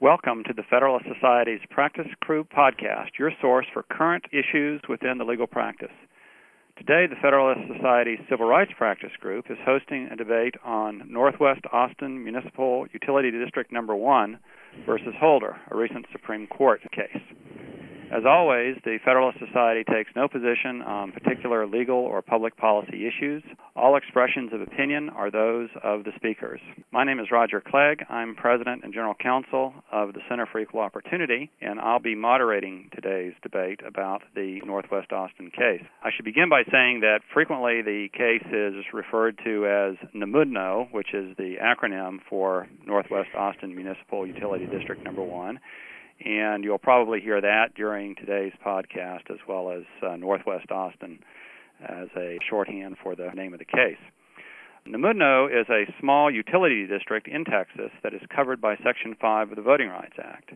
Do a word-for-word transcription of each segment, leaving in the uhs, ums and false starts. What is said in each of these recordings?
Welcome to the Federalist Society's Practice Crew podcast, your source for current issues within the legal practice. Today, the Federalist Society's Civil Rights Practice Group is hosting a debate on Northwest Austin Municipal Utility District Number one versus Holder, a recent Supreme Court case. As always, the Federalist Society takes no position on particular legal or public policy issues. All expressions of opinion are those of the speakers. My name is Roger Clegg. I'm President and General Counsel of the Center for Equal Opportunity, and I'll be moderating today's debate about the Northwest Austin case. I should begin by saying that frequently the case is referred to as N M U D N O, which is the acronym for Northwest Austin Municipal Utility District Number one. And you'll probably hear that during today's podcast, as well as uh, Northwest Austin as a shorthand for the name of the case. N M U D N O is a small utility district in Texas that is covered by Section five of the Voting Rights Act.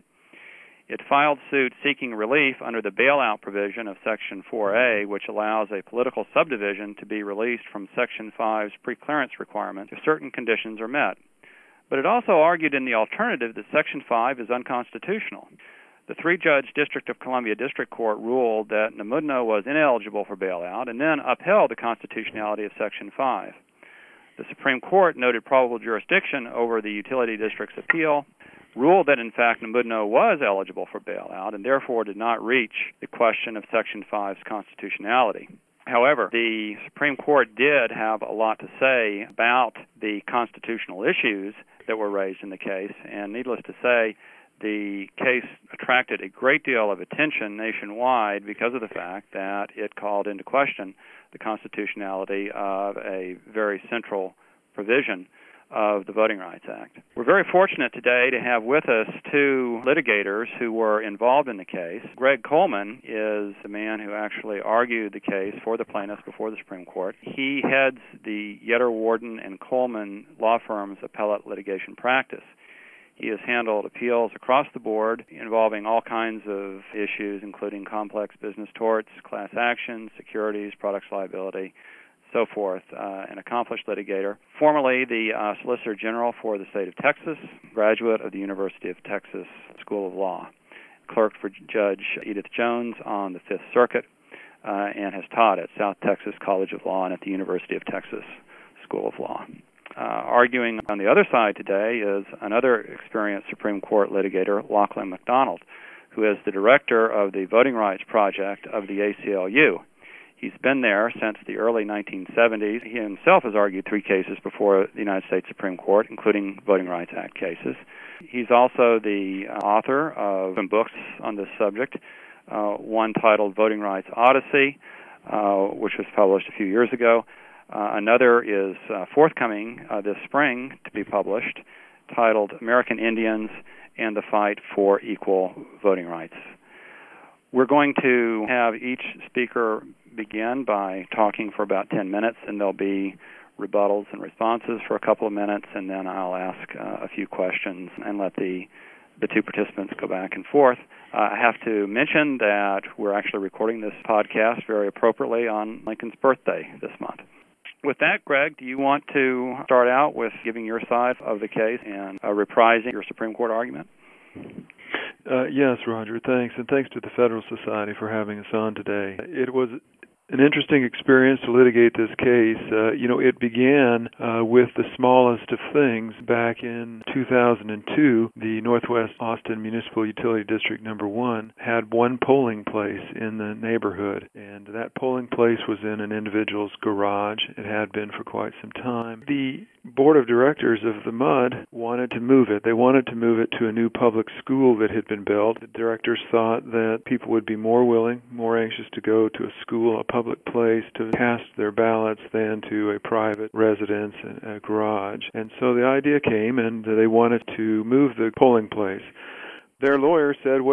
It filed suit seeking relief under the bailout provision of Section four A, which allows a political subdivision to be released from Section five's preclearance requirement if certain conditions are met. But it also argued in the alternative that Section five is unconstitutional. The three-judge District of Columbia District Court ruled that N M U D N O was ineligible for bailout and then upheld the constitutionality of Section five. The Supreme Court noted probable jurisdiction over the utility district's appeal, ruled that in fact N M U D N O was eligible for bailout and therefore did not reach the question of Section five's constitutionality. However, the Supreme Court did have a lot to say about the constitutional issues that were raised in the case, and needless to say, the case attracted a great deal of attention nationwide because of the fact that it called into question the constitutionality of a very central provision of the Voting Rights Act. We're very fortunate today to have with us two litigators who were involved in the case. Greg Coleman is the man who actually argued the case for the plaintiffs before the Supreme Court. He heads the Yetter, Warden, and Coleman law firm's appellate litigation practice. He has handled appeals across the board involving all kinds of issues, including complex business torts, class actions, securities, products liability, so forth, uh, an accomplished litigator. Formerly the uh, Solicitor General for the state of Texas, graduate of the University of Texas School of Law, clerked for Judge Edith Jones on the Fifth Circuit, uh, and has taught at South Texas College of Law and at the University of Texas School of Law. Uh, arguing on the other side today is another experienced Supreme Court litigator, Lachlan McDonald, who is the director of the Voting Rights Project of the A C L U. He's been there since the early nineteen seventies. He himself has argued three cases before the United States Supreme Court, including Voting Rights Act cases. He's also the author of some books on this subject, uh, one titled Voting Rights Odyssey, uh, which was published a few years ago. Uh, another is uh, forthcoming uh, this spring to be published, titled American Indians and the Fight for Equal Voting Rights. We're going to have each speaker begin by talking for about ten minutes, and there'll be rebuttals and responses for a couple of minutes, and then I'll ask uh, a few questions and let the the two participants go back and forth. Uh, I have to mention that we're actually recording this podcast very appropriately on Lincoln's birthday this month. With that, Greg, do you want to start out with giving your side of the case and uh, reprising your Supreme Court argument? Uh, yes, Roger, thanks, and thanks to the Federal Society for having us on today. It was an interesting experience to litigate this case. Uh, you know, it began uh, with the smallest of things. Back in two thousand two, the Northwest Austin Municipal Utility District Number one had one polling place in the neighborhood, and that polling place was in an individual's garage. It had been for quite some time. The board of directors of the M U D wanted to move it. They wanted to move it to a new public school that had been built. The directors thought that people would be more willing, more anxious to go to a school, a public place, to cast their ballots than to a private residence, a garage. And so the idea came, and they wanted to move the polling place. Their lawyer said, well,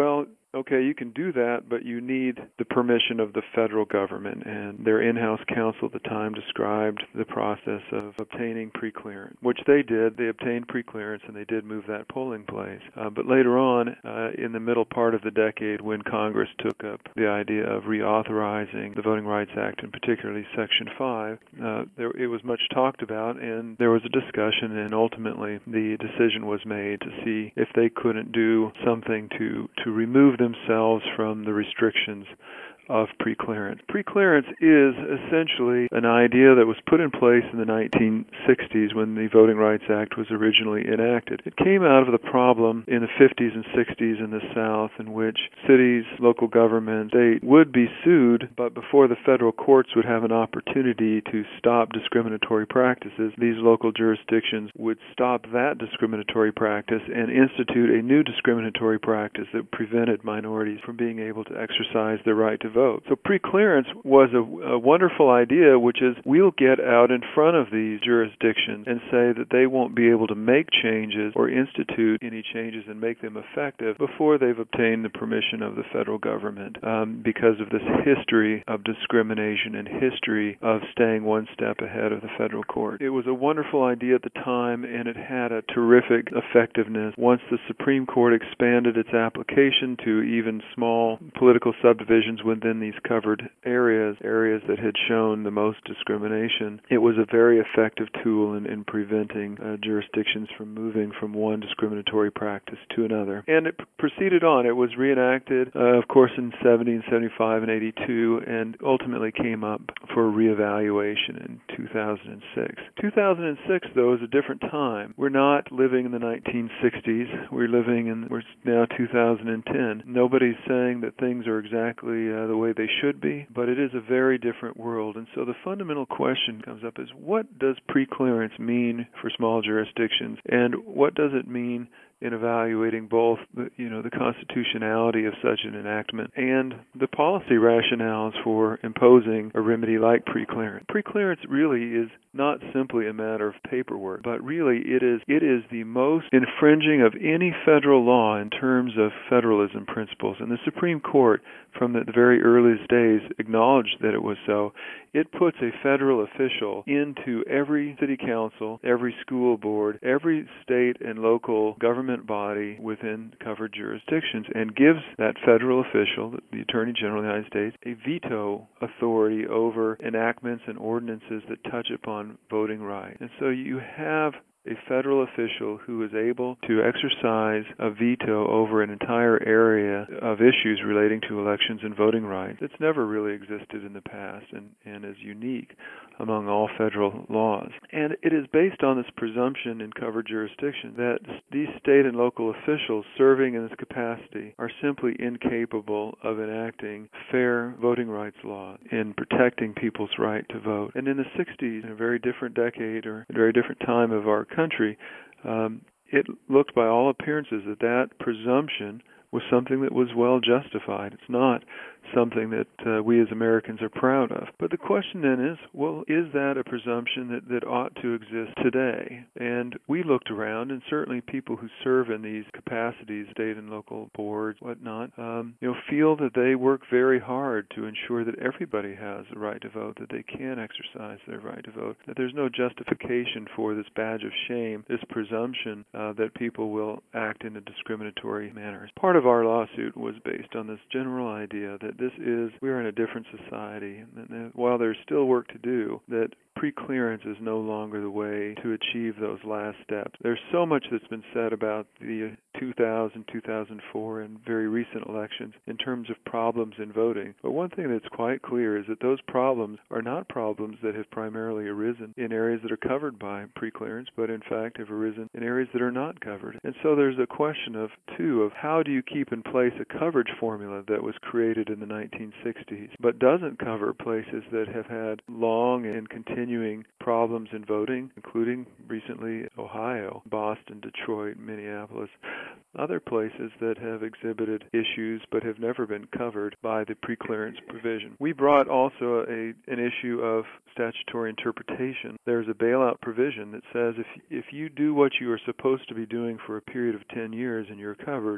okay, you can do that, but you need the permission of the federal government. And their in-house counsel at the time described the process of obtaining preclearance, which they did. They obtained preclearance, and they did move that polling place. Uh, but later on, uh, in the middle part of the decade, when Congress took up the idea of reauthorizing the Voting Rights Act, and particularly Section five, uh, there, it was much talked about, and there was a discussion, and ultimately the decision was made to see if they couldn't do something to, to remove themselves from the restrictions of preclearance. Preclearance is essentially an idea that was put in place in the nineteen sixties when the Voting Rights Act was originally enacted. It came out of the problem in the fifties and sixties in the South, in which cities, local governments, state would be sued, but before the federal courts would have an opportunity to stop discriminatory practices, these local jurisdictions would stop that discriminatory practice and institute a new discriminatory practice that prevented minorities from being able to exercise their right to vote. Vote. So preclearance was a, a wonderful idea, which is we'll get out in front of these jurisdictions and say that they won't be able to make changes or institute any changes and make them effective before they've obtained the permission of the federal government, um, because of this history of discrimination and history of staying one step ahead of the federal court. It was a wonderful idea at the time, and it had a terrific effectiveness. Once the Supreme Court expanded its application to even small political subdivisions within in these covered areas, areas that had shown the most discrimination, it was a very effective tool in, in preventing uh, jurisdictions from moving from one discriminatory practice to another. And it p- proceeded on. It was reenacted, uh, of course, in seventy, seventy-five, and eighty-two, and ultimately came up for reevaluation in two thousand six. two thousand six, though, is a different time. We're not living in the nineteen sixties. We're living in, we're now two thousand ten. Nobody's saying that things are exactly uh, the way they should be, but it is a very different world. And so the fundamental question comes up is, what does preclearance mean for small jurisdictions, and what does it mean in evaluating both the, you know, the constitutionality of such an enactment and the policy rationales for imposing a remedy like preclearance? Preclearance really is not simply a matter of paperwork, but really it is it is the most infringing of any federal law in terms of federalism principles. And the Supreme Court, from the very earliest days, acknowledged that it was so. It puts a federal official into every city council, every school board, every state and local government body within covered jurisdictions, and gives that federal official, the Attorney General of the United States, a veto authority over enactments and ordinances that touch upon voting rights. And so you have a federal official who is able to exercise a veto over an entire area of issues relating to elections and voting rights. It's never really existed in the past, and, and is unique among all federal laws. And it is based on this presumption in covered jurisdictions that these state and local officials serving in this capacity are simply incapable of enacting fair voting rights laws in protecting people's right to vote. And in the sixties, in a very different decade or a very different time of our country, um, it looked by all appearances that that presumption was something that was well justified. It's not something that uh, we as Americans are proud of. But the question then is, well, is that a presumption that, that ought to exist today? And we looked around, and certainly people who serve in these capacities, state and local boards, whatnot, um, you know, feel that they work very hard to ensure that everybody has the right to vote, that they can exercise their right to vote, that there's no justification for this badge of shame, this presumption uh, that people will act in a discriminatory manner. Part of our lawsuit was based on this general idea that this is, we're in a different society, and that while there's still work to do, that preclearance is no longer the way to achieve those last steps. There's so much that's been said about the two thousand, two thousand four, and very recent elections in terms of problems in voting. But one thing that's quite clear is that those problems are not problems that have primarily arisen in areas that are covered by preclearance, but in fact have arisen in areas that are not covered. And so there's a question of, too, of how do you keep in place a coverage formula that was created in the nineteen sixties, but doesn't cover places that have had long and continuing problems in voting, including recently Ohio, Boston, Detroit, Minneapolis, other places that have exhibited issues but have never been covered by the preclearance provision. We brought also a, an issue of statutory interpretation. There's a bailout provision that says if if you do what you are supposed to be doing for a period of ten years and you're covered,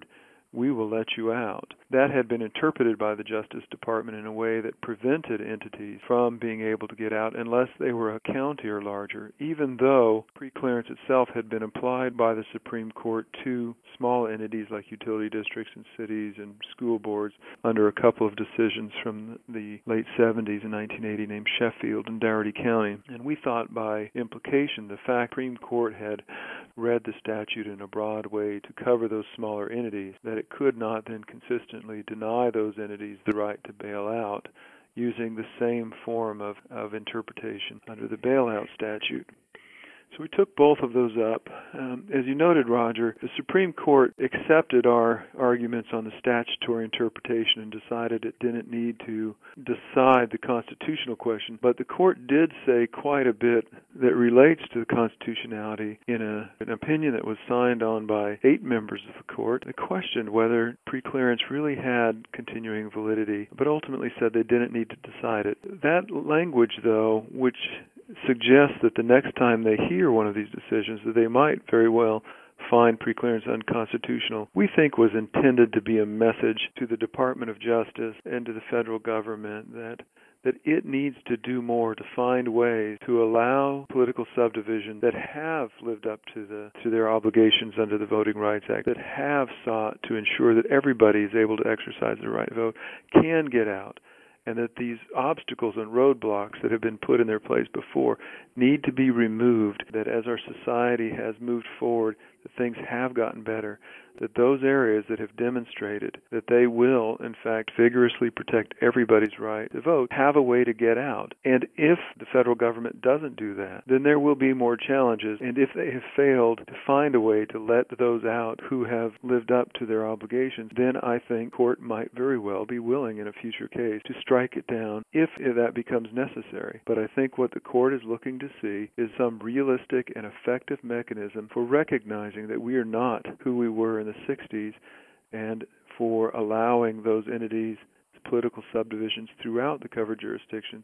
we will let you out. That had been interpreted by the Justice Department in a way that prevented entities from being able to get out unless they were a county or larger, even though preclearance itself had been applied by the Supreme Court to small entities like utility districts and cities and school boards under a couple of decisions from the late seventies and nineteen eighty named Sheffield and Dougherty County. And we thought by implication the fact the Supreme Court had read the statute in a broad way to cover those smaller entities, that it could not then consistently deny those entities the right to bail out using the same form of, of interpretation under the bailout statute. So we took both of those up. Um, as you noted, Roger, the Supreme Court accepted our arguments on the statutory interpretation and decided it didn't need to decide the constitutional question. But the court did say quite a bit that relates to the constitutionality in a, an opinion that was signed on by eight members of the court. It questioned whether preclearance really had continuing validity, but ultimately said they didn't need to decide it. That language, though, which suggests that the next time they hear one of these decisions that they might very well find preclearance unconstitutional, we think was intended to be a message to the Department of Justice and to the federal government that that it needs to do more to find ways to allow political subdivisions that have lived up to the to their obligations under the Voting Rights Act, that have sought to ensure that everybody is able to exercise the right to vote, can get out, and that these obstacles and roadblocks that have been put in their place before need to be removed, that as our society has moved forward, that things have gotten better, that those areas that have demonstrated that they will, in fact, vigorously protect everybody's right to vote, have a way to get out. And if the federal government doesn't do that, then there will be more challenges. And if they have failed to find a way to let those out who have lived up to their obligations, then I think court might very well be willing in a future case to strike it down if, if that becomes necessary. But I think what the court is looking to see is some realistic and effective mechanism for recognizing that we are not who we were in the sixties, and for allowing those entities, political subdivisions throughout the covered jurisdictions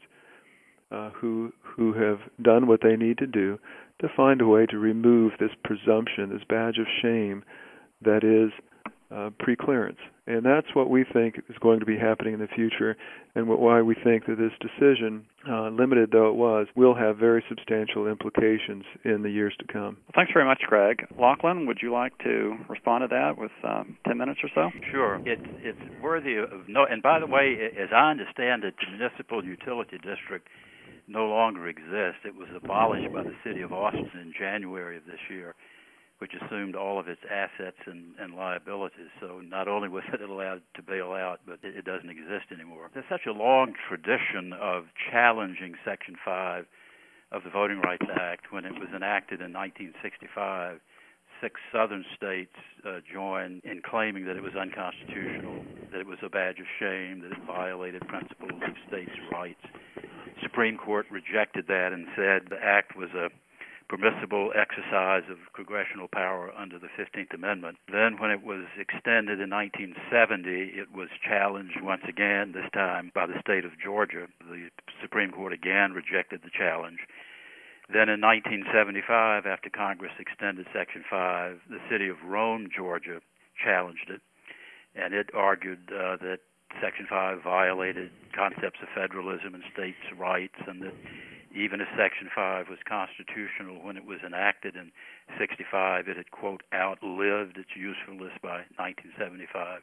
uh, who who have done what they need to do to find a way to remove this presumption, this badge of shame that is uh, preclearance. And that's what we think is going to be happening in the future, and what, why we think that this decision, uh, limited though it was, will have very substantial implications in the years to come. Well, thanks very much, Greg. Lachlan, would you like to respond to that with um, ten minutes or so? Sure. It's it's worthy of note. And by the way, as I understand it, the municipal utility district no longer exists. It was abolished by the city of Austin in January of this year, which assumed all of its assets and, and liabilities. So not only was it allowed to bail out, but it, it doesn't exist anymore. There's such a long tradition of challenging Section five of the Voting Rights Act. When it was enacted in nineteen sixty-five, six southern states uh, joined in claiming that it was unconstitutional, that it was a badge of shame, that it violated principles of states' rights. The Supreme Court rejected that and said the act was a permissible exercise of congressional power under the fifteenth Amendment. Then when it was extended in nineteen seventy, it was challenged once again, this time by the state of Georgia. The Supreme Court again rejected the challenge. Then in nineteen seventy-five, after Congress extended Section five, the city of Rome, Georgia, challenged it, and it argued uh, that Section five violated concepts of federalism and states' rights, and that even if Section five was constitutional when it was enacted in sixty-five, it had, quote, outlived its usefulness by nineteen seventy-five.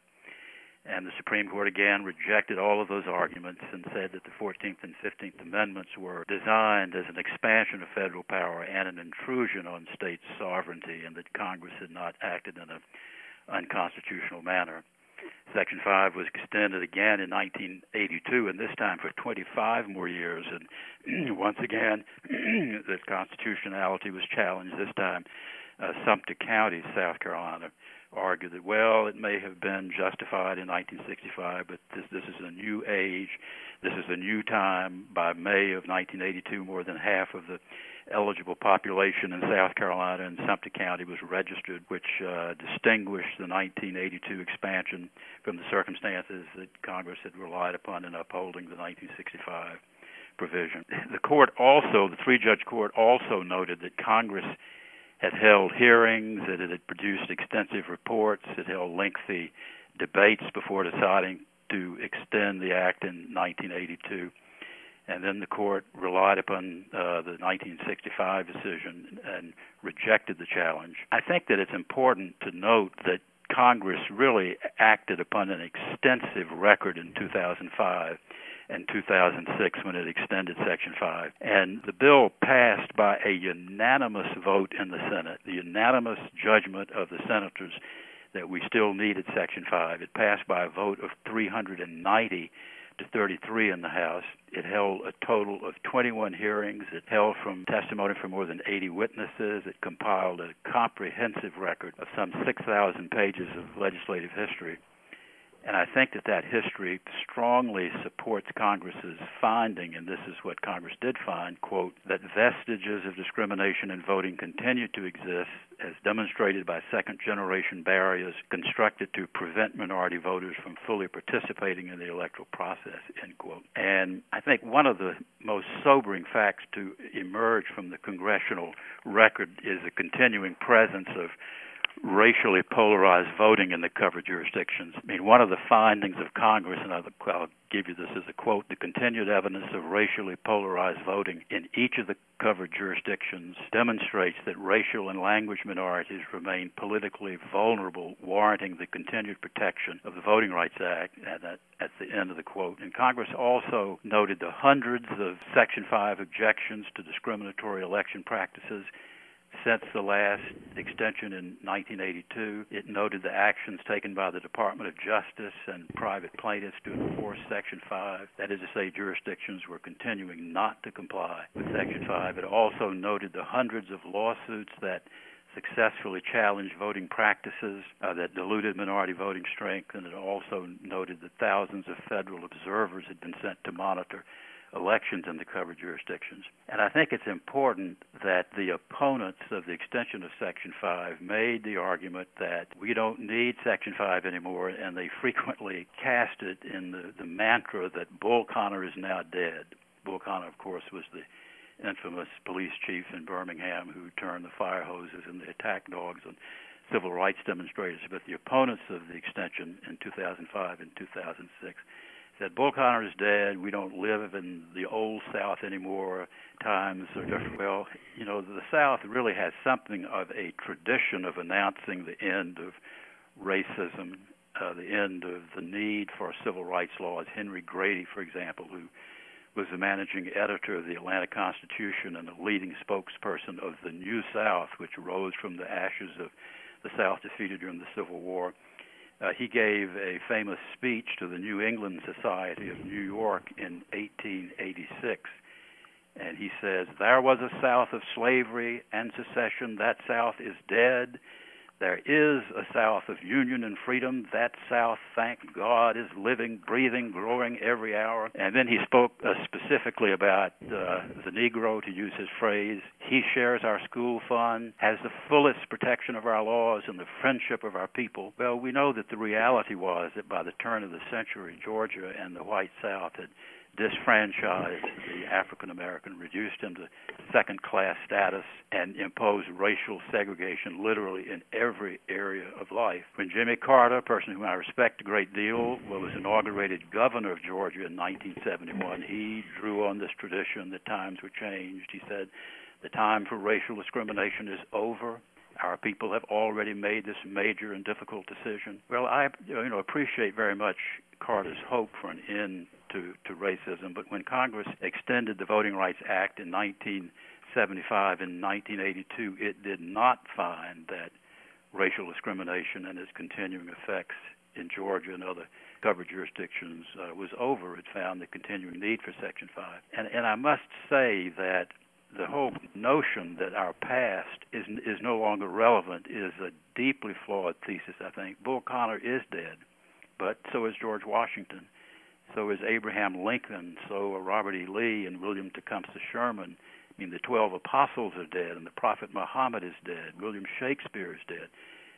And the Supreme Court again rejected all of those arguments and said that the fourteenth and fifteenth Amendments were designed as an expansion of federal power and an intrusion on state sovereignty, and that Congress had not acted in an unconstitutional manner. Section five was extended again in nineteen eighty-two, and this time for twenty-five more years. And once again, the constitutionality was challenged. This time, uh, Sumter County, South Carolina, argued that, well, it may have been justified in nineteen sixty-five, but this, this is a new age. This is a new time. By May of nineteen eighty-two, more than half of the eligible population in South Carolina and Sumter County was registered, which uh, distinguished the nineteen eighty-two expansion from the circumstances that Congress had relied upon in upholding the nineteen sixty-five provision. The court also, the three-judge court also noted that Congress had held hearings, it had produced extensive reports, it held lengthy debates before deciding to extend the act in nineteen eighty-two. And then the court relied upon uh, the nineteen sixty-five decision and rejected the challenge. I think that it's important to note that Congress really acted upon an extensive record in two thousand five and two thousand six when it extended Section five. And the bill passed by a unanimous vote in the Senate, the unanimous judgment of the senators that we still needed Section five. It passed by a vote of three hundred ninety to thirty-three in the House. It held a total of twenty-one hearings. It held from testimony from more than eighty witnesses. It compiled a comprehensive record of some six thousand pages of legislative history. And I think that that history strongly supports Congress's finding, and this is what Congress did find, quote, that vestiges of discrimination in voting continue to exist as demonstrated by second-generation barriers constructed to prevent minority voters from fully participating in the electoral process, end quote. And I think one of the most sobering facts to emerge from the congressional record is the continuing presence of racially polarized voting in the covered jurisdictions. I mean, one of the findings of Congress, and I'll, I'll give you this as a quote, the continued evidence of racially polarized voting in each of the covered jurisdictions demonstrates that racial and language minorities remain politically vulnerable, warranting the continued protection of the Voting Rights Act, and that, at the end of the quote. And Congress also noted the hundreds of Section five objections to discriminatory election practices since the last extension in nineteen eighty-two. It noted the actions taken by the Department of Justice and private plaintiffs to enforce Section five. That is to say, jurisdictions were continuing not to comply with Section five. It also noted the hundreds of lawsuits that successfully challenged voting practices uh, that diluted minority voting strength, and it also noted that thousands of federal observers had been sent to monitor elections in the covered jurisdictions. And I think it's important that the opponents of the extension of Section five made the argument that we don't need Section five anymore, and they frequently cast it in the, the mantra that Bull Connor is now dead. Bull Connor, of course, was the infamous police chief in Birmingham who turned the fire hoses and the attack dogs on civil rights demonstrators. But the opponents of the extension in two thousand five and two thousand six said Bull Connor is dead. We don't live in the old South anymore. Times are different. Well, you know, the South really has something of a tradition of announcing the end of racism, uh, the end of the need for civil rights laws. Henry Grady, for example, who was the managing editor of the Atlanta Constitution and a leading spokesperson of the New South, which rose from the ashes of the South defeated during the Civil War. Uh, he gave a famous speech to the New England Society of New York in eighteen eighty-six, and he says, "There was a South of slavery and secession. That South is dead. There is a South of union and freedom. That South, thank God, is living, breathing, growing every hour." And then he spoke uh, specifically about uh, the Negro, to use his phrase. "He shares our school fund, has the fullest protection of our laws and the friendship of our people." Well, we know that the reality was that by the turn of the century, Georgia and the white South had disfranchised the African American, reduced him to second-class status, and imposed racial segregation literally in every area of life. When Jimmy Carter, a person whom I respect a great deal, was inaugurated governor of Georgia in nineteen seventy-one, he drew on this tradition that times were changed. He said, "The time for racial discrimination is over. Our people have already made this major and difficult decision." Well, I you know appreciate very much Carter's hope for an end to, to racism, but when Congress extended the Voting Rights Act in nineteen seventy-five and nineteen eighty-two, it did not find that racial discrimination and its continuing effects in Georgia and other covered jurisdictions uh, was over. It found the continuing need for Section five. And, and I must say that the whole notion that our past is is no longer relevant is a deeply flawed thesis, I think. Bull Connor is dead, but so is George Washington. So is Abraham Lincoln. So are Robert E. Lee and William Tecumseh Sherman. I mean, the twelve apostles are dead, and the prophet Muhammad is dead. William Shakespeare is dead.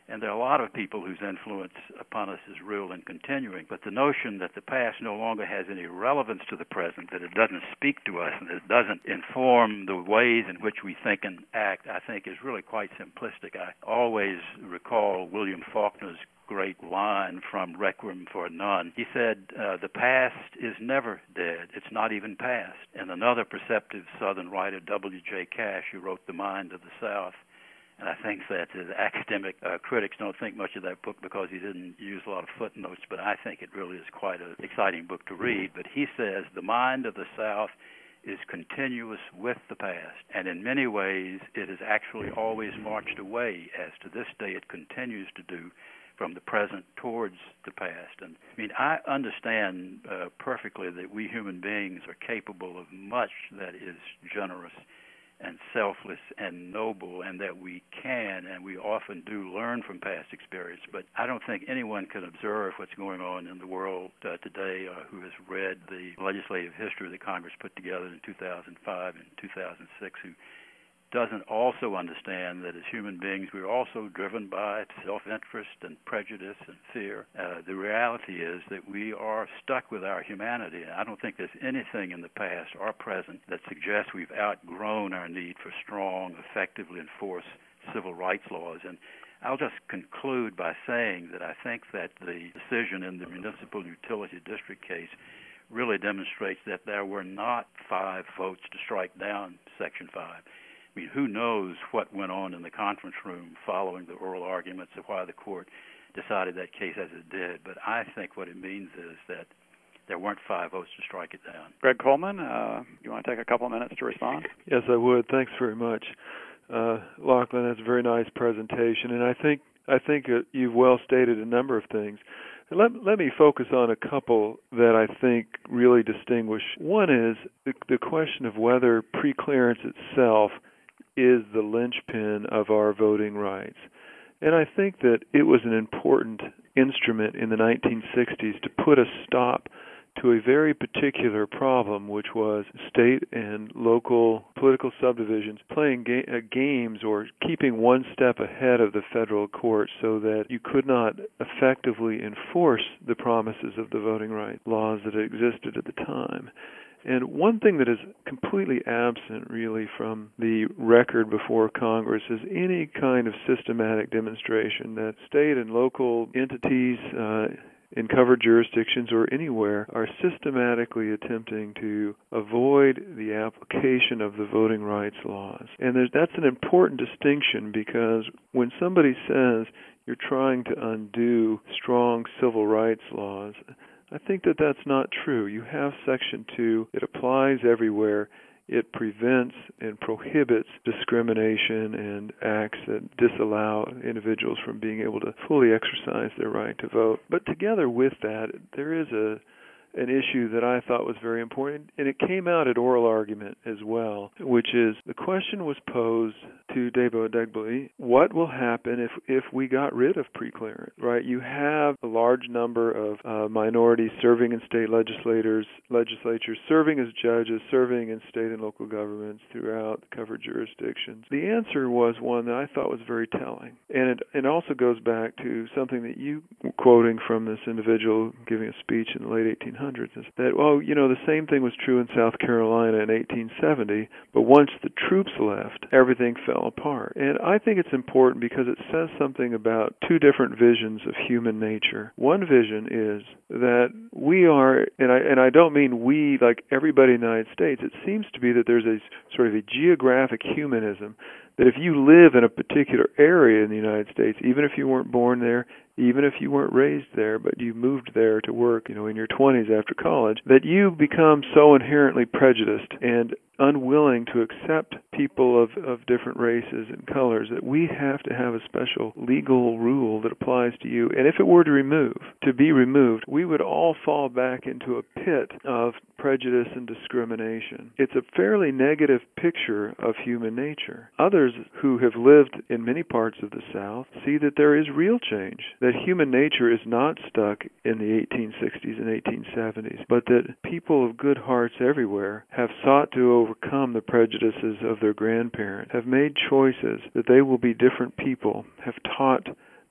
And there are a lot of people whose influence upon us is real and continuing. But the notion that the past no longer has any relevance to the present, that it doesn't speak to us, and that it doesn't inform the ways in which we think and act, I think is really quite simplistic. I always recall William Faulkner's great line from Requiem for a Nun. He said, uh, the past is never dead. It's not even past. And another perceptive Southern writer, W J Cash, who wrote The Mind of the South, and I think that the academic uh, critics don't think much of that book because he didn't use a lot of footnotes, but I think it really is quite an exciting book to read. But he says the mind of the South is continuous with the past, and in many ways it has actually always marched away, as to this day it continues to do, from the present towards the past. And I mean, I understand uh, perfectly that we human beings are capable of much that is generous and selfless and noble, and that we can and we often do learn from past experience. But I don't think anyone can observe what's going on in the world uh, today uh, who has read the legislative history that Congress put together in two thousand five and two thousand six who doesn't also understand that as human beings we're also driven by self-interest and prejudice and fear. Uh, the reality is that we are stuck with our humanity. I don't think there's anything in the past or present that suggests we've outgrown our need for strong, effectively enforced civil rights laws. And I'll just conclude by saying that I think that the decision in the Municipal Utility District case really demonstrates that there were not five votes to strike down Section five. I mean, who knows what went on in the conference room following the oral arguments of why the court decided that case as it did. But I think what it means is that there weren't five votes to strike it down. Greg Coleman, uh, you want to take a couple of minutes to respond? Yes, I would. Thanks very much. Uh, Lachlan, that's a very nice presentation, and I think I think uh, you've well stated a number of things. Let, let me focus on a couple that I think really distinguish. One is the, the question of whether preclearance itself is the linchpin of our voting rights. And I think that it was an important instrument in the nineteen sixties to put a stop to a very particular problem, which was state and local political subdivisions playing ga- uh, games or keeping one step ahead of the federal court so that you could not effectively enforce the promises of the voting rights laws that existed at the time. And one thing that is completely absent, really, from the record before Congress is any kind of systematic demonstration that state and local entities uh, in covered jurisdictions or anywhere are systematically attempting to avoid the application of the voting rights laws. And there's, that's an important distinction, because when somebody says you're trying to undo strong civil rights laws, I think that that's not true. You have Section two. It applies everywhere. It prevents and prohibits discrimination and acts that disallow individuals from being able to fully exercise their right to vote. But together with that, there is a an issue that I thought was very important, and it came out at oral argument as well, which is the question was posed to Debo Adegbile, what will happen if, if we got rid of preclearance, right? You have a large number of uh, minorities serving in state legislators, legislatures, serving as judges, serving in state and local governments throughout covered jurisdictions. The answer was one that I thought was very telling, and it, it also goes back to something that you were quoting from this individual giving a speech in the late eighteen hundreds. Is that, well, you know, the same thing was true in South Carolina in eighteen seventy, but once the troops left, everything fell apart. And I think it's important because it says something about two different visions of human nature. One vision is that we are, and I, and I don't mean we like everybody in the United States, it seems to be that there's a sort of a geographic humanism that if you live in a particular area in the United States, even if you weren't born there, even if you weren't raised there, but you moved there to work, you know, in your twenties after college, that you become so inherently prejudiced and unwilling to accept people of, of different races and colors that we have to have a special legal rule that applies to you. And if it were to remove, to be removed, we would all fall back into a pit of prejudice and discrimination. It's a fairly negative picture of human nature. Others who have lived in many parts of the South see that there is real change, that human nature is not stuck in the eighteen sixties and eighteen seventies, but that people of good hearts everywhere have sought to overcome the prejudices of their grandparents, have made choices that they will be different people, have taught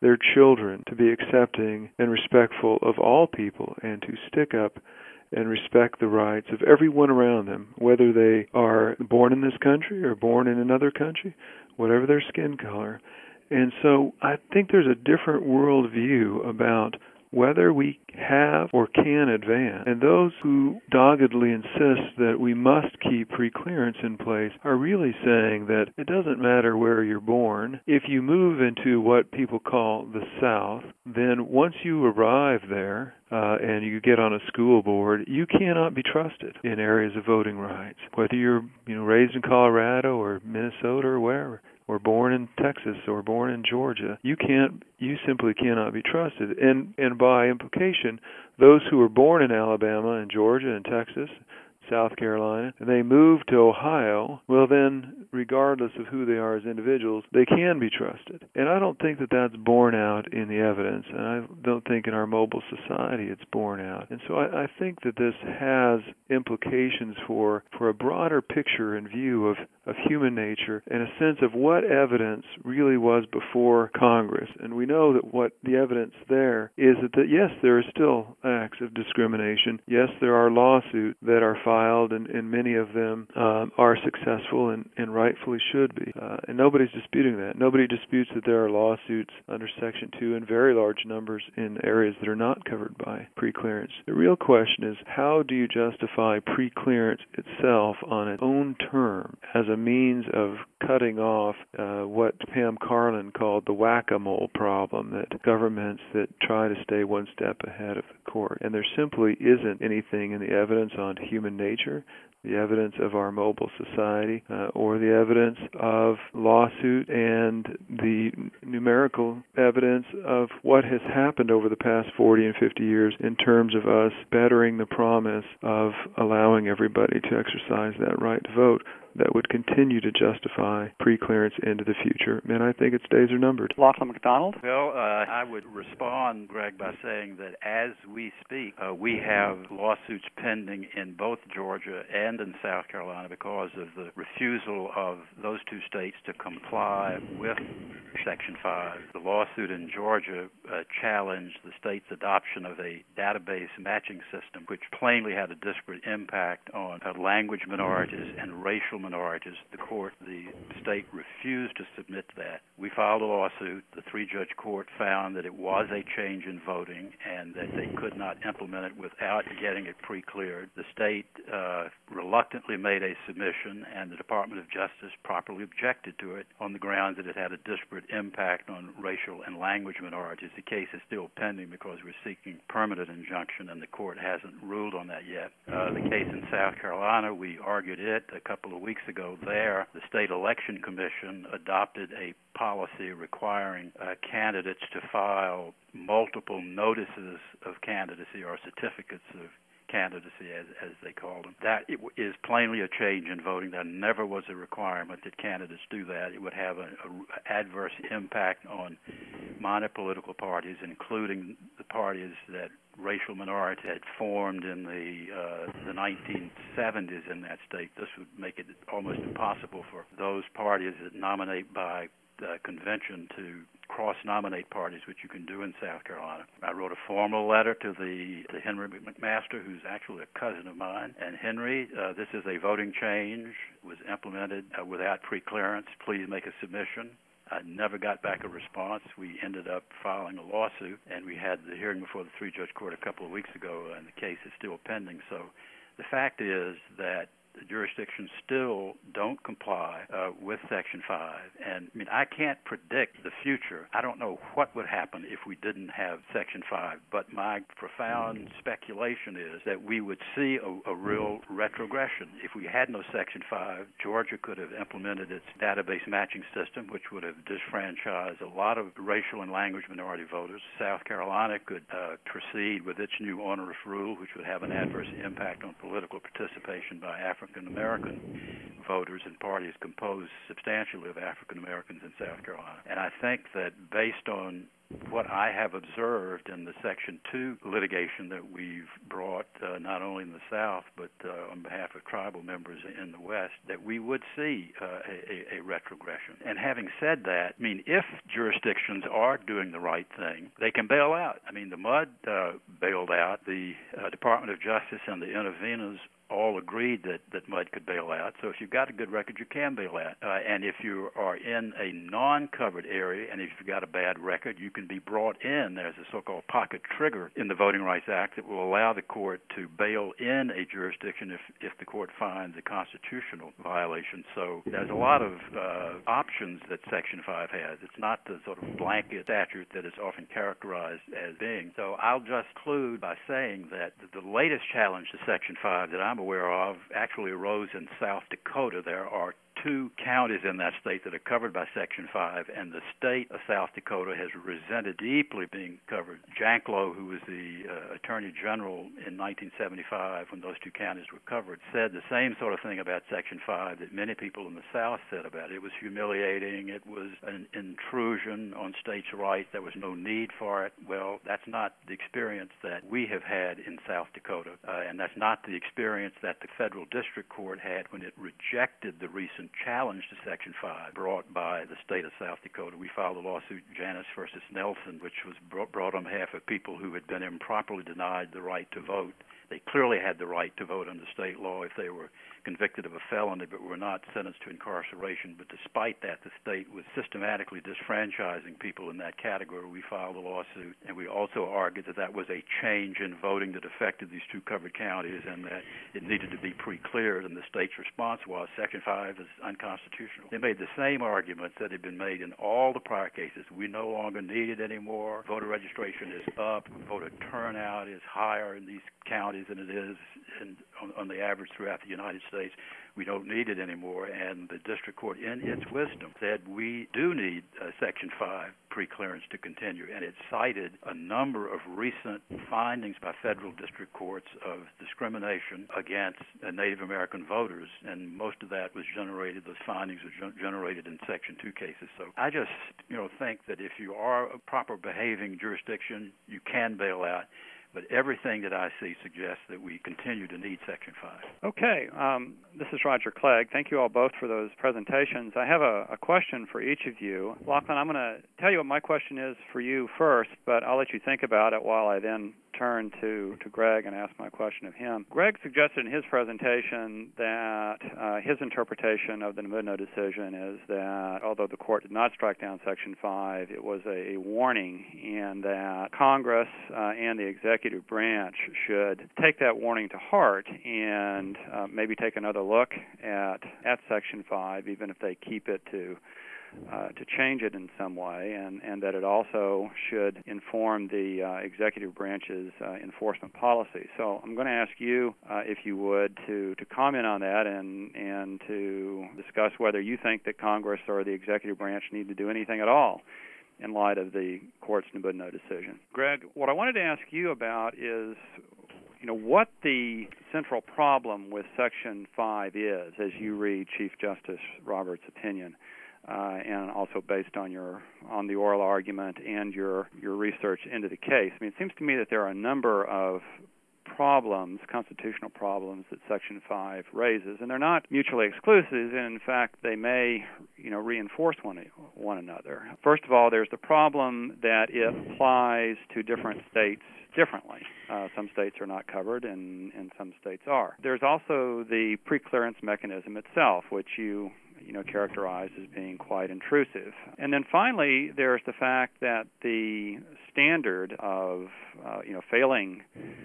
their children to be accepting and respectful of all people and to stick up and respect the rights of everyone around them, whether they are born in this country or born in another country, whatever their skin color. And so I think there's a different worldview about whether we have or can advance. And those who doggedly insist that we must keep preclearance in place are really saying that it doesn't matter where you're born. If you move into what people call the South, then once you arrive there uh, and you get on a school board, you cannot be trusted in areas of voting rights, whether you're you know raised in Colorado or Minnesota or wherever, or born in Texas or born in Georgia. You can't you simply cannot be trusted. And and by implication, those who are born in Alabama and Georgia and Texas, South Carolina, and they move to Ohio, well then, regardless of who they are as individuals, they can be trusted. And I don't think that that's borne out in the evidence, and I don't think in our mobile society it's borne out. And so I, I think that this has implications for, for a broader picture and view of, of human nature and a sense of what evidence really was before Congress. And we know that what the evidence there is that, that yes, there are still acts of discrimination. Yes, there are lawsuits that are filed filed, and, and many of them um, are successful and, and rightfully should be. Uh, and nobody's disputing that. Nobody disputes that there are lawsuits under Section two in very large numbers in areas that are not covered by preclearance. The real question is, how do you justify preclearance itself on its own term as a means of cutting off uh, what Pam Karlan called the whack-a-mole problem, that governments that try to stay one step ahead of the court. And there simply isn't anything in the evidence on human nature, the evidence of our mobile society, uh, or the evidence of lawsuit and the numerical evidence of what has happened over the past forty and fifty years in terms of us bettering the promise of allowing everybody to exercise that right to vote, that would continue to justify preclearance into the future. And I think its days are numbered. Lachlan McDonald? Well, uh, I would respond, Greg, by saying that as we speak, uh, we have lawsuits pending in both Georgia and in South Carolina because of the refusal of those two states to comply with Section five. The lawsuit in Georgia uh, challenged the state's adoption of a database matching system, which plainly had a disparate impact on uh, language minorities and racial minorities. The court, the state refused to submit that. We filed a lawsuit. The three-judge court found that it was a change in voting and that they could not implement it without getting it pre-cleared. The state uh, reluctantly made a submission, and the Department of Justice properly objected to it on the grounds that it had a disparate impact on racial and language minorities. The case is still pending because we're seeking permanent injunction, and the court hasn't ruled on that yet. Uh, the case in South Carolina, we argued it a couple of weeks ago there. The State Election Commission adopted a policy requiring uh, candidates to file multiple notices of candidacy or certificates of candidacy, as, as they call them. That it w- is plainly a change in voting. There never was a requirement that candidates do that. It would have an adverse impact on minor political parties, including the parties that racial minority had formed in the uh, the nineteen seventies in that state. This would make it almost impossible for those parties that nominate by uh, convention to cross-nominate parties, which you can do in South Carolina. I wrote a formal letter to the to Henry McMaster, who's actually a cousin of mine. And Henry, uh, this is a voting change, was implemented uh, without preclearance. Please make a submission. I never got back a response. We ended up filing a lawsuit, and we had the hearing before the three-judge court a couple of weeks ago, and the case is still pending. So the fact is that the jurisdictions still don't comply uh, with Section five. And, I mean, I can't predict the future. I don't know what would happen if we didn't have Section five, but my profound speculation is that we would see a, a real retrogression. If we had no Section five, Georgia could have implemented its database matching system, which would have disfranchised a lot of racial and language minority voters. South Carolina could uh, proceed with its new onerous rule, which would have an adverse impact on political participation by African African American voters and parties composed substantially of African Americans in South Carolina. And I think that based on what I have observed in the Section two litigation that we've brought, uh, not only in the South, but uh, on behalf of tribal members in the West, that we would see uh, a, a retrogression. And having said that, I mean, if jurisdictions are doing the right thing, they can bail out. I mean, the M U D uh, bailed out. The uh, Department of Justice and the interveners all agreed that, that M U D could bail out. So if you've got a good record, you can bail out. Uh, and if you are in a non-covered area and if you've got a bad record, you can be brought in. There's a so-called pocket trigger in the Voting Rights Act that will allow the court to bail in a jurisdiction if, if the court finds a constitutional violation. So there's a lot of uh, options that Section five has. It's not the sort of blanket statute that is often characterized as being. So I'll just conclude by saying that the latest challenge to Section five that I'm aware of actually arose in South Dakota. There are two counties in that state that are covered by Section five, and the state of South Dakota has resented deeply being covered. Janklow, who was the uh, Attorney General in nineteen seventy-five when those two counties were covered, said the same sort of thing about Section five that many people in the South said about it. It was humiliating. It was an intrusion on states' rights. There was no need for it. Well, that's not the experience that we have had in South Dakota, uh, and that's not the experience that the federal district court had when it rejected the recent challenge to Section five brought by the state of South Dakota. We filed a lawsuit, Janus versus Nelson, which was brought on behalf of people who had been improperly denied the right to vote. They clearly had the right to vote under state law if they were convicted of a felony but were not sentenced to incarceration. But despite that, the state was systematically disfranchising people in that category. We filed a lawsuit, and we also argued that that was a change in voting that affected these two covered counties and that it needed to be pre-cleared, and the state's response was Section five is unconstitutional. They made the same arguments that had been made in all the prior cases. We no longer need it anymore. Voter registration is up. Voter turnout is higher in these counties than it is in, on, on the average throughout the United States. We don't need it anymore, and the district court, in its wisdom, said we do need uh, Section five preclearance to continue, and it cited a number of recent findings by federal district courts of discrimination against uh, Native American voters, and most of that was generated, those findings were gen- generated in Section two cases. So I just, you know, think that if you are a proper behaving jurisdiction, you can bail out. But everything that I see suggests that we continue to need Section five. Okay. Um, this is Roger Clegg. Thank you all both for those presentations. I have a, a question for each of you. Lachlan, I'm going to tell you what my question is for you first, but I'll let you think about it while I then turn to, to Greg and ask my question of him. Greg suggested in his presentation that uh, his interpretation of the Nabunno decision is that although the court did not strike down Section five, it was a, a warning, and that Congress uh, and the executive branch should take that warning to heart and uh, maybe take another look at, at Section five, even if they keep it to Uh, to change it in some way, and, and that it also should inform the uh, executive branch's uh, enforcement policy. So I'm going to ask you, uh, if you would, to, to comment on that and, and to discuss whether you think that Congress or the executive branch need to do anything at all in light of the court's Nabunno decision. Greg, what I wanted to ask you about is, you know, what the central problem with Section five is, as you read Chief Justice Roberts' opinion. Uh, and also based on your on the oral argument and your, your research into the case. I mean, it seems to me that there are a number of problems, constitutional problems, that Section five raises, and they're not mutually exclusive, and in fact, they may, you know, reinforce one, one another. First of all, there's the problem that it applies to different states differently. Uh, some states are not covered, and, and some states are. There's also the preclearance mechanism itself, which you you know, characterized as being quite intrusive. And then finally, there's the fact that the standard of, uh, you know, failing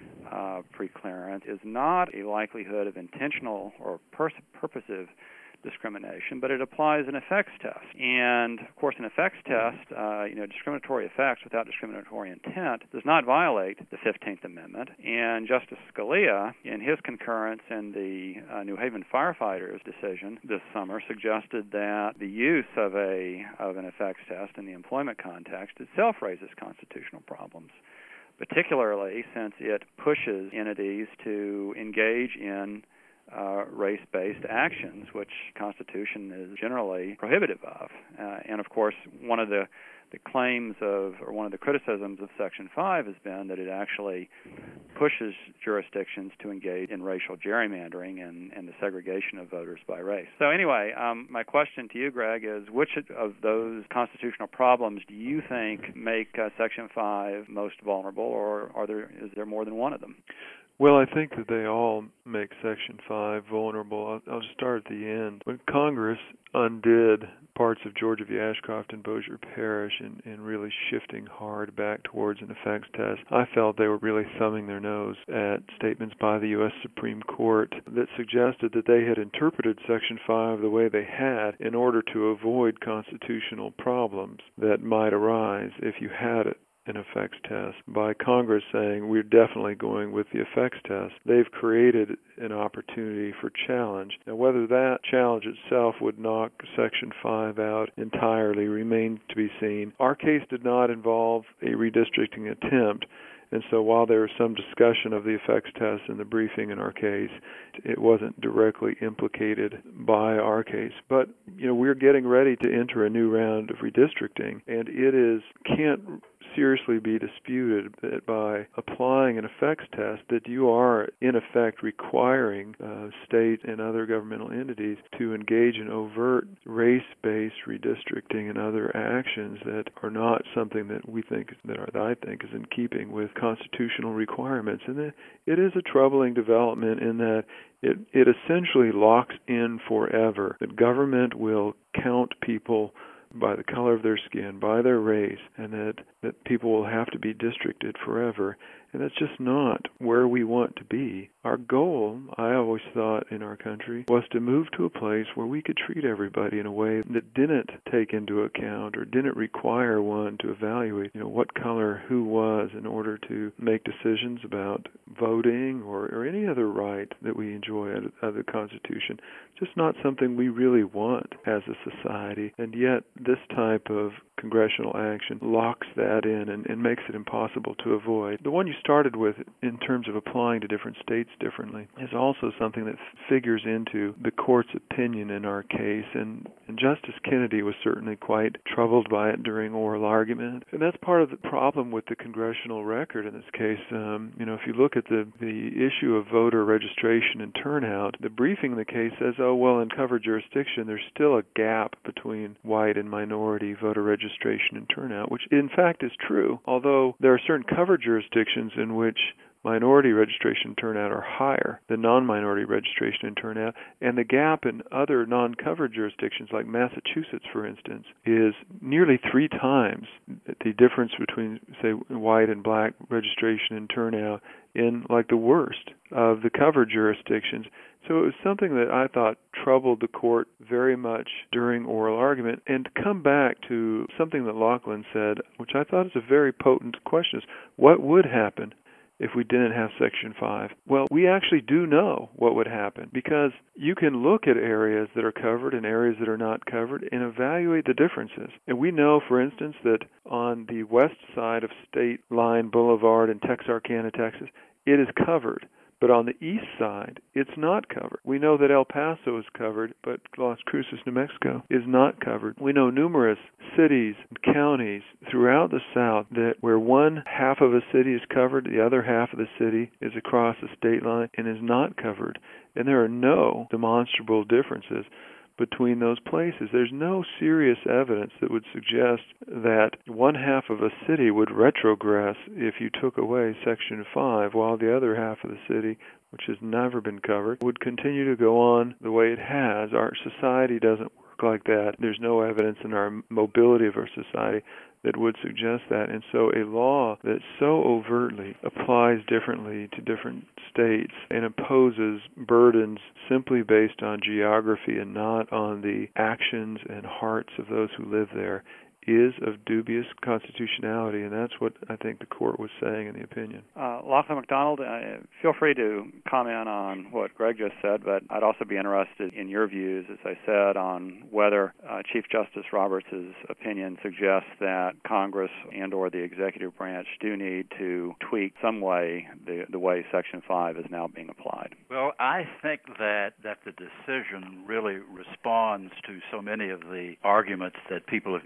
uh, preclearance is not a likelihood of intentional or pers- purposive discrimination, but it applies an effects test. And, of course, an effects test, uh, you know, discriminatory effects without discriminatory intent does not violate the fifteenth Amendment. And Justice Scalia, in his concurrence in the uh, New Haven firefighters decision this summer, suggested that the use of a of an effects test in the employment context itself raises constitutional problems, particularly since it pushes entities to engage in Uh, race-based actions, which Constitution is generally prohibitive of. Uh, and, of course, one of the the claims of, or one of the criticisms of Section five has been that it actually pushes jurisdictions to engage in racial gerrymandering and, and the segregation of voters by race. So anyway, um, my question to you, Greg, is which of those constitutional problems do you think make uh, Section five most vulnerable, or are there is there more than one of them? Well, I think that they all make Section five vulnerable. I'll, I'll just start at the end. When Congress undid parts of Georgia v. Ashcroft and Bossier Parish and, and really shifting hard back towards an effects test, I felt they were really thumbing their nose at statements by the U S Supreme Court that suggested that they had interpreted Section five the way they had in order to avoid constitutional problems that might arise if you had it. An effects test by Congress saying we're definitely going with the effects test. They've created an opportunity for challenge. Now, whether that challenge itself would knock Section five out entirely remains to be seen. Our case did not involve a redistricting attempt, and so while there was some discussion of the effects test in the briefing in our case, it wasn't directly implicated by our case. But, you know, we're getting ready to enter a new round of redistricting, and it is can't seriously be disputed that by applying an effects test that you are in effect requiring uh, state and other governmental entities to engage in overt race-based redistricting and other actions that are not something that we think that, are, that I think is in keeping with constitutional requirements. And it, it is a troubling development in that it, it essentially locks in forever that government will count people by the color of their skin, by their race, and that, that people will have to be districted forever. And that's just not where we want to be. Our goal, I always thought in our country, was to move to a place where we could treat everybody in a way that didn't take into account or didn't require one to evaluate, you know, what color who was in order to make decisions about voting or, or any other right that we enjoy out of, out of the Constitution. Just not something we really want as a society. And yet this type of congressional action locks that in and, and makes it impossible to avoid. The one you started with in terms of applying to different states differently is also something that figures into the court's opinion in our case, and, and Justice Kennedy was certainly quite troubled by it during oral argument. And that's part of the problem with the congressional record in this case. Um, you know, if you look at the, the issue of voter registration and turnout, the briefing in the case says, oh, well, in covered jurisdiction, there's still a gap between white and minority voter registration and turnout, which in fact is true, although there are certain covered jurisdictions in which minority registration and turnout are higher than non-minority registration and turnout, and the gap in other non-covered jurisdictions like Massachusetts, for instance, is nearly three times the difference between, say, white and black registration and turnout in, like, the worst of the covered jurisdictions. So it was something that I thought troubled the court very much during oral argument. And to come back to something that Laughlin said, which I thought is a very potent question, is what would happen if we didn't have Section five? Well, we actually do know what would happen, because you can look at areas that are covered and areas that are not covered and evaluate the differences. And we know, for instance, that on the west side of State Line Boulevard in Texarkana, Texas, it is covered. But on the east side, it's not covered. We know that El Paso is covered, but Las Cruces, New Mexico is not covered. We know numerous cities and counties throughout the South that where one half of a city is covered, the other half of the city is across the state line and is not covered. And there are no demonstrable differences between those places. There's no serious evidence that would suggest that one half of a city would retrogress if you took away Section five, while the other half of the city, which has never been covered, would continue to go on the way it has. Our society doesn't work like that. There's no evidence in our mobility of our society that would suggest that. And so a law that so overtly applies differently to different states and imposes burdens simply based on geography and not on the actions and hearts of those who live there is of dubious constitutionality, and that's what I think the court was saying in the opinion. Uh, Laughlin McDonald, uh, feel free to comment on what Greg just said, but I'd also be interested in your views, as I said, on whether uh, Chief Justice Roberts' opinion suggests that Congress and or the executive branch do need to tweak some way the, the way Section five is now being applied. Well, I think that, that the decision really responds to so many of the arguments that people have made against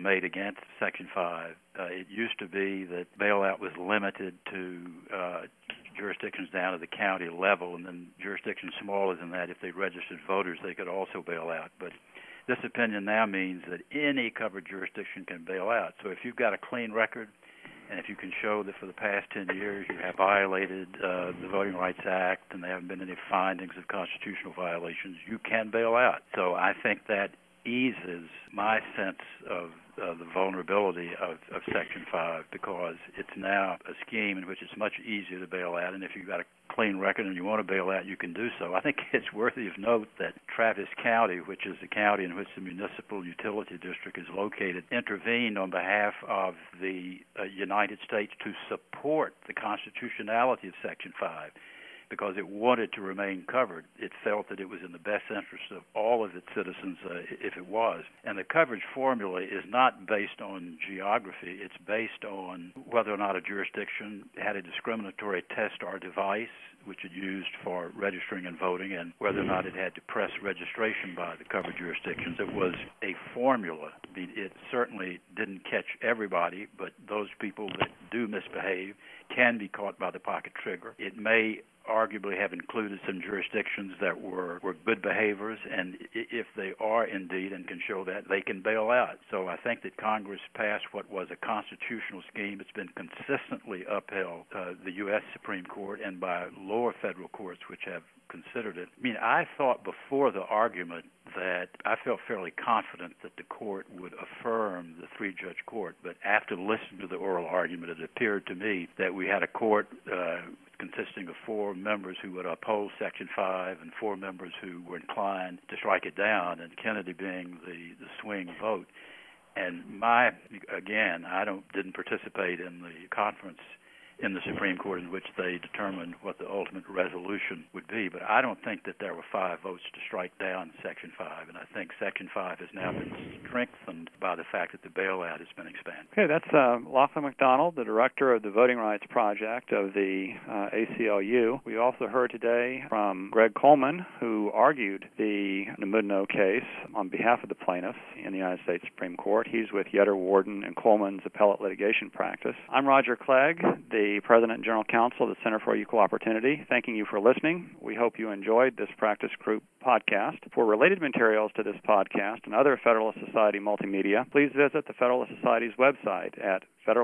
against Section five. Uh, it used to be that bailout was limited to uh, jurisdictions down to the county level, and then jurisdictions smaller than that, if they registered voters, they could also bail out. But this opinion now means that any covered jurisdiction can bail out. So if you've got a clean record, and if you can show that for the past ten years you have violated uh, the Voting Rights Act and there haven't been any findings of constitutional violations, you can bail out. So I think that eases my sense of uh, the vulnerability of, of Section five, because it's now a scheme in which it's much easier to bail out, and if you've got a clean record and you want to bail out, you can do so. I think it's worthy of note that Travis County, which is the county in which the municipal utility district is located, intervened on behalf of the uh, United States to support the constitutionality of Section five. Because it wanted to remain covered. It felt that it was in the best interest of all of its citizens uh, if it was. And the coverage formula is not based on geography. It's based on whether or not a jurisdiction had a discriminatory test or device, which it used for registering and voting, and whether or not it had to press registration by the covered jurisdictions. It was a formula. I mean, it certainly didn't catch everybody, but those people that do misbehave can be caught by the pocket trigger. It may arguably have included some jurisdictions that were, were good behaviors, and if they are indeed and can show that, they can bail out. So I think that Congress passed what was a constitutional scheme. It's been consistently upheld, uh, the U S Supreme Court and by lower federal courts which have considered it. I mean, I thought before the argument that I felt fairly confident that the court would affirm the three-judge court, but after listening to the oral argument, it appeared to me that we had a court uh, consisting of four members who would uphold Section five and four members who were inclined to strike it down, and Kennedy being the, the swing vote. And my, again, I don't didn't participate in the conference in the Supreme Court in which they determined what the ultimate resolution would be. But I don't think that there were five votes to strike down Section five, and I think Section five has now been strengthened by the fact that the bailout has been expanded. Okay, that's uh, Lachlan McDonald, the director of the Voting Rights Project of the uh, A C L U. We also heard today from Greg Coleman, who argued the Namudno case on behalf of the plaintiffs in the United States Supreme Court. He's with Yetter, Warden, and Coleman's appellate litigation practice. I'm Roger Clegg, the the President and General Counsel of the Center for Equal Opportunity. Thanking you for listening. We hope you enjoyed this practice group podcast. For related materials to this podcast and other Federalist Society multimedia, please visit the Federalist Society's website at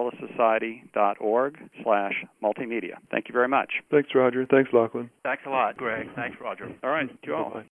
federalistsociety.org slash multimedia. Thank you very much. Thanks, Roger. Thanks, Lachlan. Thanks a lot, Greg. Thanks, Roger. All right. You all. Bye-bye.